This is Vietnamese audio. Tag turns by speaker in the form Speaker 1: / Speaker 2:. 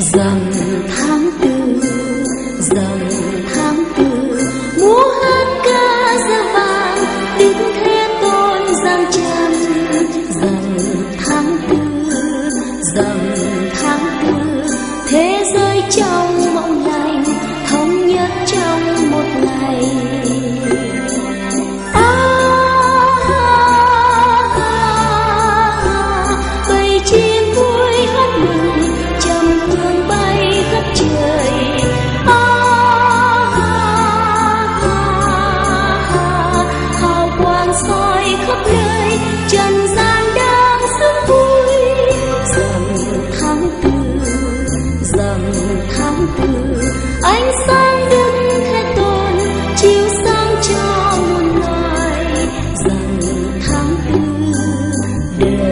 Speaker 1: Rằm tháng tư, rằm tháng tư, múa hát ca da vàng, tiếng Thế Tôn giang trần. Rằm tháng tư, rằm tháng tư, thế giới trong mộng lành, thống nhất trong một ngày. Bầy chim vui hát mừng, trầm hương bay khắp trời. Hào quang soi khắp nơi, trần gian đang sướng vui. Rằm tháng tư, rằm tháng tư, ánh sáng Đức Thế Tôn chiếu sáng cho muôn loài. Rằm tháng tư, đời